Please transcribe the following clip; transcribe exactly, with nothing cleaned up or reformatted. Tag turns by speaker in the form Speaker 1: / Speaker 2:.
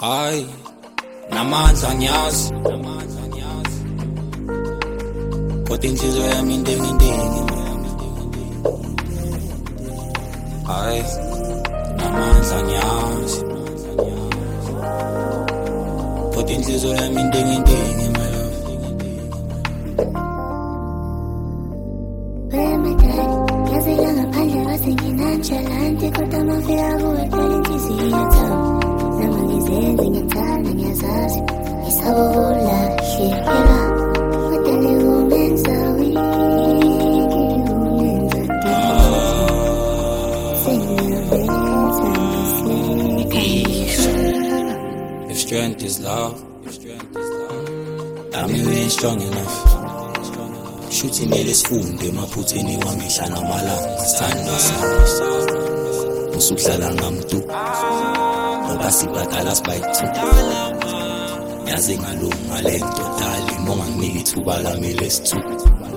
Speaker 1: Hayi, namandla ngiyazi kodwa inhliziyo yami intengi intengi. Hayi, namandla ngiyazi kodwa inhliziyo yami intengi intengi, my love.
Speaker 2: Yazela ngaphandle wasenginantshalante kodwa mafika kuwe phela inhliziyo iyathamu. Nama ngizenze ngiyethanda ngiyazazi ngisawulahlekela kodwa lekumenza weak umenza sengiyabenza ngisekhaya.
Speaker 1: If strength is love, I mean we ain't strong enough. Shuthi mele sifunde emaphutheni wami mihla namalanga. Sithanda sana usuhlala ngamtu ngoba sibadala sibayithu. Yazi ngalunga lento dali monganginiki ithuba lami lesithupa.